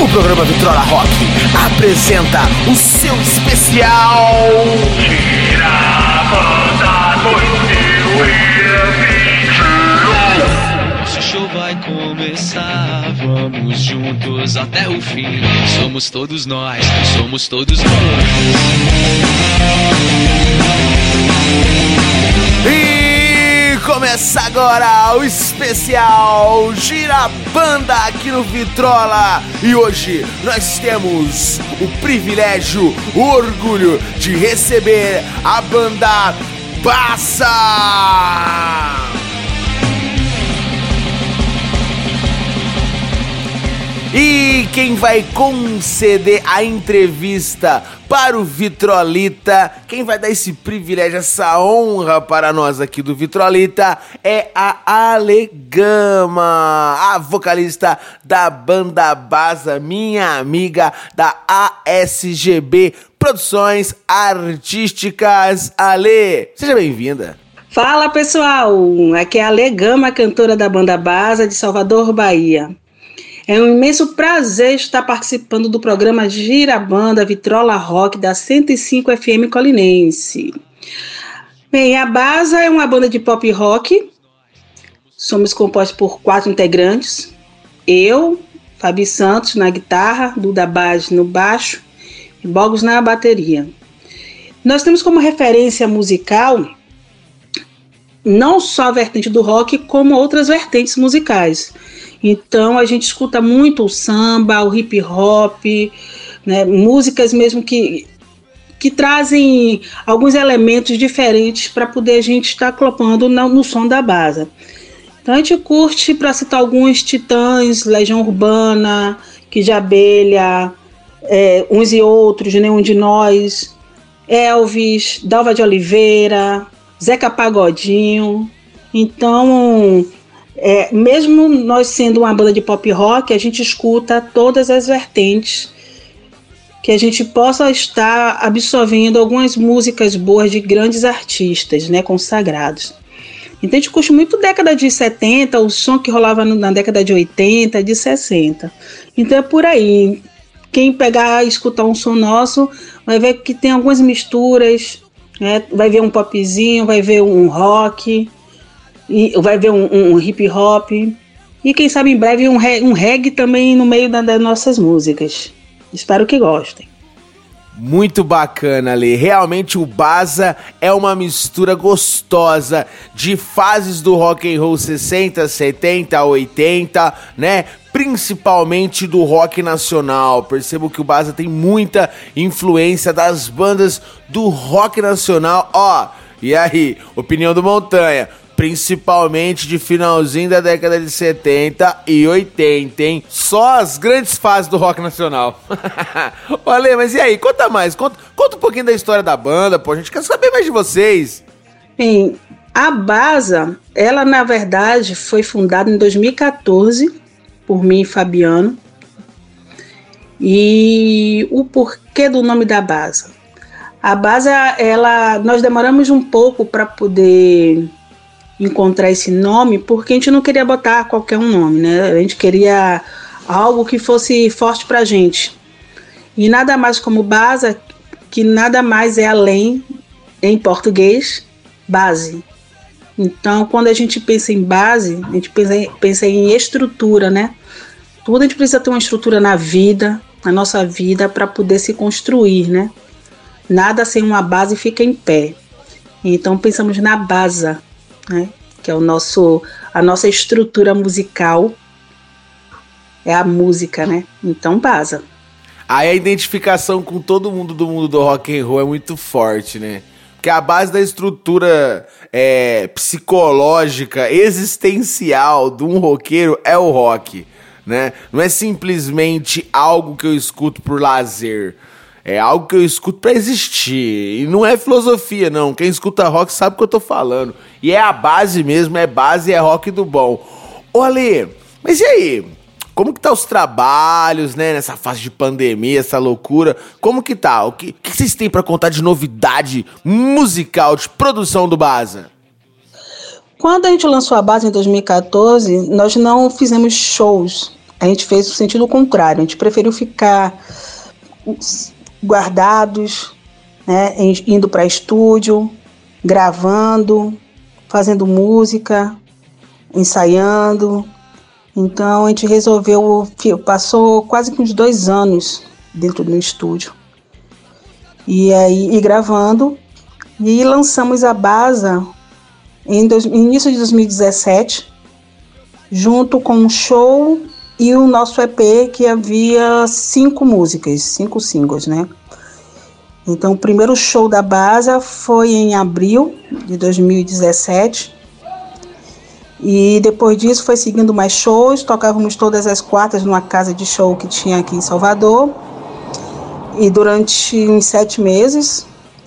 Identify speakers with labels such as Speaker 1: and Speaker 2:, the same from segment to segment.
Speaker 1: programa Vitrola Rock apresenta o seu especial Girabanda 2021.
Speaker 2: Nosso show vai começar, vamos juntos até o fim. Somos todos nós, somos todos nós.
Speaker 1: E começa agora o especial Girabanda aqui no Vitrola. E hoje nós temos o privilégio, o orgulho de receber a banda Bassa. E quem vai conceder a entrevista para o Vitrolita, quem vai dar esse privilégio, essa honra para nós aqui do Vitrolita é a Alegama, a vocalista da banda Bassa, minha amiga da ASGB Produções Artísticas. Ale, seja bem-vinda.
Speaker 3: Fala pessoal, aqui é a Alegama, cantora da banda Bassa de Salvador, Bahia. É um imenso prazer estar participando do programa Girabanda Vitrola Rock da 105 FM Colinense. Bem, a Bassa é uma banda de pop rock. Somos compostos por 4 integrantes. Eu, Fabi Santos na guitarra, Duda Bage no baixo e Bogos na bateria. Nós temos como referência musical não só a vertente do rock, como outras vertentes musicais. Então a gente escuta muito o samba, o hip hop, né, músicas mesmo que trazem alguns elementos diferentes para poder a gente estar colocando no som da Bassa. Então a gente curte, para citar alguns, Titãs, Legião Urbana, Kid de Abelha, Uns e Outros, Nenhum de Nós, Elvis, Dalva de Oliveira, Zeca Pagodinho. Então, mesmo nós sendo uma banda de pop rock, a gente escuta todas as vertentes, que a gente possa estar absorvendo algumas músicas boas de grandes artistas, né, consagrados. Então a gente curte muito década de 70, o som que rolava na década de 80, de 60. Então é por aí. Quem pegar e escutar um som nosso vai ver que tem algumas misturas, né? Vai ver um popzinho, vai ver um rock, e vai ver um hip hop, e quem sabe em breve um reggae também no meio das nossas músicas. Espero que gostem.
Speaker 1: Muito bacana, Ale. Realmente o Bassa é uma mistura gostosa de fases do rock and roll 60, 70, 80, né? Principalmente do rock nacional. Percebo que o Bassa tem muita influência das bandas do rock nacional. E aí, opinião do Montanha, principalmente de finalzinho da década de 70 e 80, hein? Só as grandes fases do rock nacional. Olha, mas e aí? Conta mais, conta um pouquinho da história da banda, pô, a gente quer saber mais de vocês.
Speaker 3: Bem, a Bassa, ela na verdade foi fundada em 2014 por mim e Fabiano. E o porquê do nome da Bassa? A Bassa, nós demoramos um pouco para poder encontrar esse nome, porque a gente não queria botar qualquer um nome, né? A gente queria algo que fosse forte pra gente. E nada mais como Bassa, que nada mais é além, em português, base. Então, quando a gente pensa em base, a gente pensa em estrutura, né? Tudo a gente precisa ter uma estrutura na vida, na nossa vida, para poder se construir, né? Nada sem uma base fica em pé. Então, pensamos na Bassa, né? Que é a nossa estrutura musical, é a música, né? Então, Bassa.
Speaker 1: Aí a identificação com todo mundo do mundo do rock and roll é muito forte, né? Porque a base da estrutura psicológica, existencial de um roqueiro é o rock, né? Não é simplesmente algo que eu escuto por lazer. É algo que eu escuto pra existir. E não é filosofia, não. Quem escuta rock sabe o que eu tô falando. E é a base mesmo, é base, é rock do bom. Ô, Ale, mas e aí? Como que tá os trabalhos, né, nessa fase de pandemia, essa loucura? Como que tá? O que vocês têm pra contar de novidade musical, de produção do Bassa?
Speaker 3: Quando a gente lançou a Bassa em 2014, nós não fizemos shows a gente fez o sentido contrário. A gente preferiu ficar guardados, né, indo para estúdio, gravando, fazendo música, ensaiando. Então a gente resolveu, passou quase que uns 2 anos dentro do estúdio e gravando, e lançamos a Baza início de 2017, junto com um show e o nosso EP, que havia 5 músicas, 5 singles, né? Então o primeiro show da Baza foi em abril de 2017, e depois disso foi seguindo mais shows. Tocávamos todas as quartas numa casa de show que tinha aqui em Salvador, e durante uns 7 meses.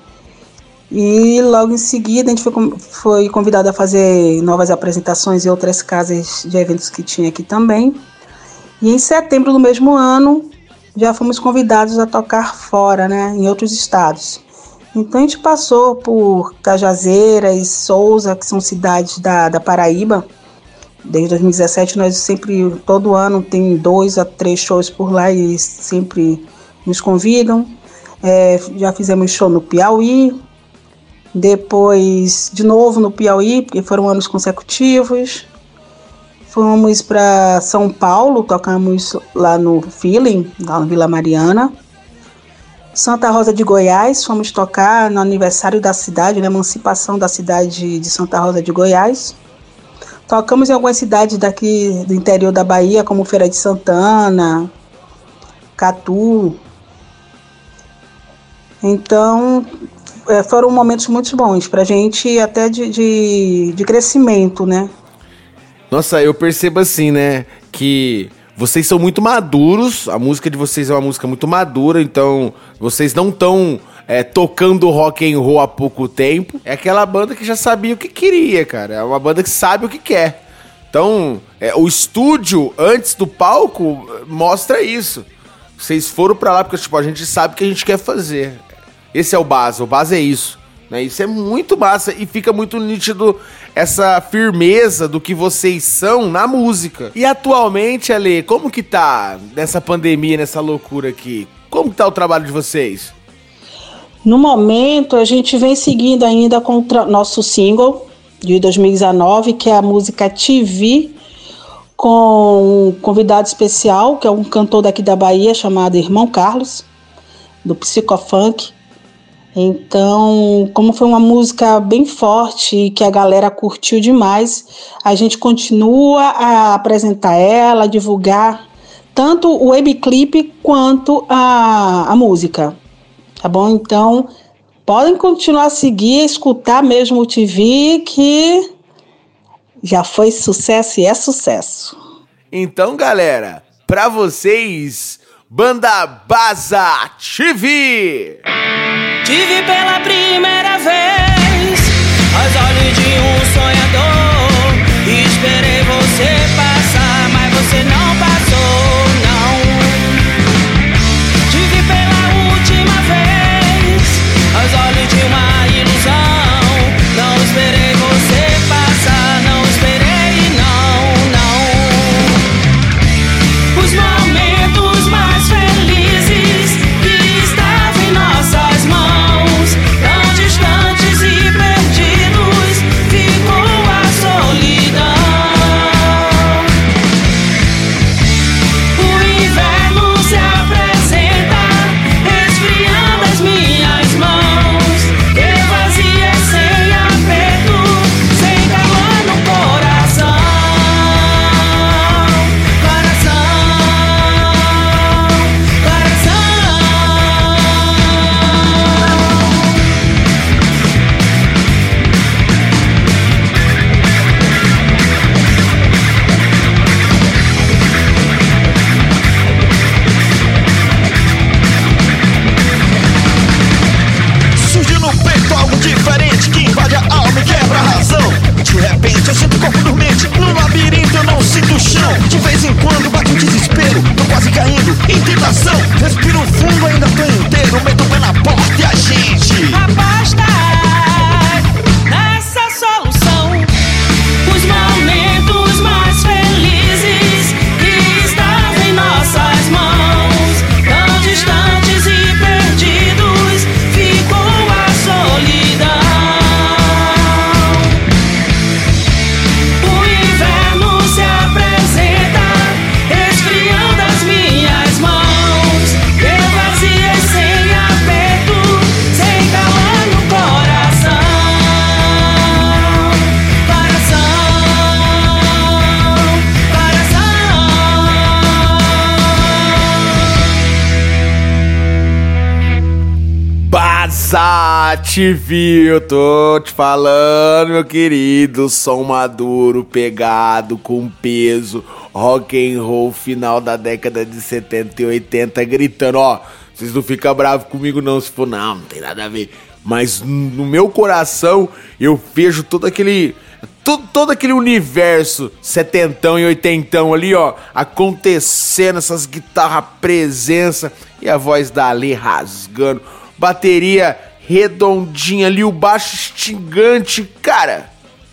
Speaker 3: E logo em seguida a gente foi convidado a fazer novas apresentações em outras casas de eventos que tinha aqui também. E em setembro do mesmo ano já fomos convidados a tocar fora, né, em outros estados. Então a gente passou por Cajazeiras, Souza, que são cidades da Paraíba. Desde 2017 nós sempre, todo ano, tem 2 a 3 shows por lá e sempre nos convidam. Já fizemos show no Piauí, depois de novo no Piauí, porque foram anos consecutivos. Fomos para São Paulo, tocamos lá no Feeling, lá no Vila Mariana. Santa Rosa de Goiás, fomos tocar no aniversário da cidade, na emancipação da cidade de Santa Rosa de Goiás. Tocamos em algumas cidades daqui do interior da Bahia, como Feira de Santana, Catu. Então, foram momentos muito bons pra gente, até de crescimento, né?
Speaker 1: Nossa, eu percebo assim, né, que vocês são muito maduros, a música de vocês é uma música muito madura, então vocês não estão tocando rock and roll há pouco tempo. É aquela banda que já sabia o que queria, cara, é uma banda que sabe o que quer. Então, o estúdio, antes do palco, mostra isso. Vocês foram pra lá porque, tipo, a gente sabe o que a gente quer fazer. Esse é o Baza é isso, né? Isso é muito massa e fica muito nítido essa firmeza do que vocês são na música. E atualmente, Ale, como que tá nessa pandemia, nessa loucura aqui? Como que tá o trabalho de vocês?
Speaker 3: No momento, a gente vem seguindo ainda com o nosso single de 2019, que é a música TV, com um convidado especial, que é um cantor daqui da Bahia, chamado Irmão Carlos, do Psicofunk. Então, como foi uma música bem forte e que a galera curtiu demais, a gente continua a apresentar ela, a divulgar tanto o webclip quanto a música, tá bom? Então, podem continuar a seguir, escutar mesmo o TV, que já foi sucesso e é sucesso.
Speaker 1: Então, galera, pra vocês, Banda Baza TV!
Speaker 4: Tive pela primeira vez os olhos de um sonhador. Esperei você passar, mas você não passou, não. Tive pela última vez os olhos de uma ilusão. Não esperei você passar, não esperei, não. Os momentos mais felizes que estavam em nossas mãos, tão distantes e perdidos, ficou a solidão.
Speaker 1: te vi, eu tô te falando, meu querido. Som maduro, pegado, com peso, rock and roll final da década de 70 e 80, gritando, ó. Vocês não ficam bravos comigo não, se for não tem nada a ver. Mas no meu coração, eu vejo todo aquele universo setentão e oitentão ali, ó, acontecendo, essas guitarras presença e a voz da Alê rasgando, bateria redondinha ali, o baixo instigante, cara,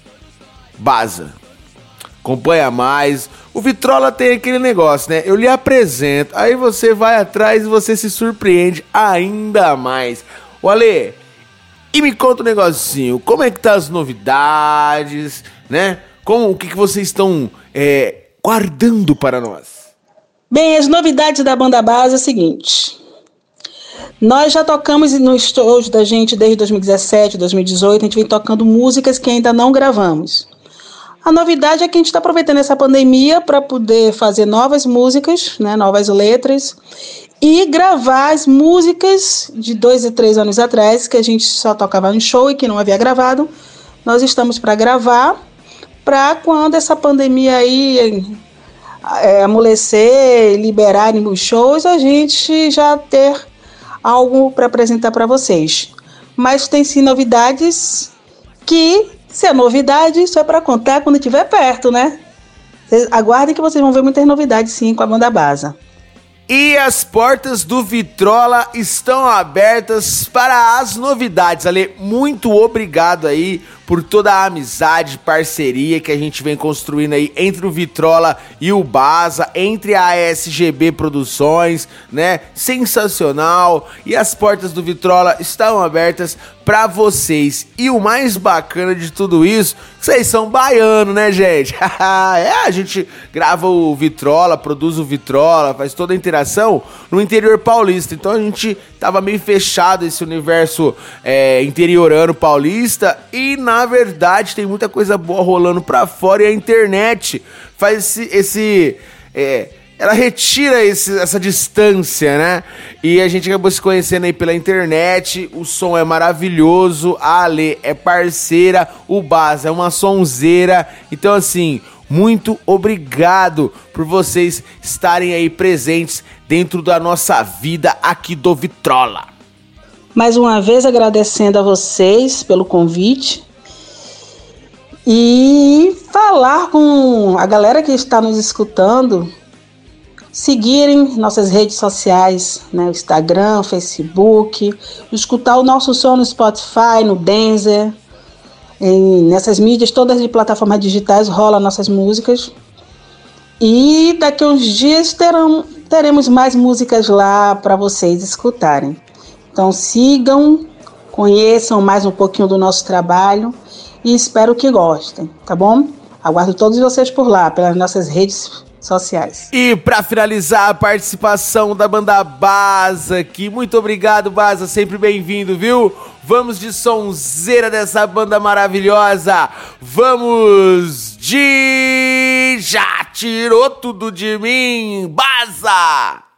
Speaker 1: Baza, acompanha mais. O Vitrola tem aquele negócio, né, eu lhe apresento, aí você vai atrás e você se surpreende ainda mais. Ô Alê, e me conta um negocinho, como é que tá as novidades, né? O que vocês estão guardando para nós?
Speaker 3: Bem, as novidades da Banda Baza é o seguinte. Nós já tocamos no estúdio da gente desde 2017, 2018, a gente vem tocando músicas que ainda não gravamos. A novidade é que a gente está aproveitando essa pandemia para poder fazer novas músicas, né, novas letras, e gravar as músicas de 2 a 3 anos atrás, que a gente só tocava no show e que não havia gravado. Nós estamos para gravar, para quando essa pandemia aí amolecer, liberarem os shows, a gente já ter algo para apresentar para vocês. Mas tem sim novidades que, se é novidade, isso é para contar quando estiver perto, né? Aguardem que vocês vão ver muitas novidades sim com a Banda Baza.
Speaker 1: E as portas do Vitrola estão abertas para as novidades. Ale, muito obrigado aí por toda a amizade, parceria que a gente vem construindo aí entre o Vitrola e o Baza, entre a SGB Produções, né? Sensacional. E as portas do Vitrola estão abertas para vocês. E o mais bacana de tudo isso, vocês são baianos, né, gente? A gente grava o Vitrola, produz o Vitrola, faz toda a interação no interior paulista. Então a gente tava meio fechado esse universo interiorano paulista e, na verdade, tem muita coisa boa rolando pra fora e a internet faz ela retira essa distância, né? E a gente acabou se conhecendo aí pela internet, o som é maravilhoso, a Ale é parceira, o Baza é uma sonzeira, então assim, muito obrigado por vocês estarem aí presentes dentro da nossa vida aqui do Vitrola.
Speaker 3: Mais uma vez agradecendo a vocês pelo convite e falar com a galera que está nos escutando, seguirem nossas redes sociais, né, Instagram, Facebook, escutar o nosso som no Spotify, no Deezer, nessas mídias todas de plataformas digitais rolam nossas músicas. E daqui a uns dias teremos mais músicas lá para vocês escutarem. Então sigam, conheçam mais um pouquinho do nosso trabalho e espero que gostem, tá bom? Aguardo todos vocês por lá, pelas nossas redes sociais.
Speaker 1: E para finalizar a participação da Banda Baza aqui, muito obrigado, Baza, sempre bem-vindo, viu? Vamos de sonzeira dessa banda maravilhosa, vamos de Já Tirou Tudo de Mim, Baza!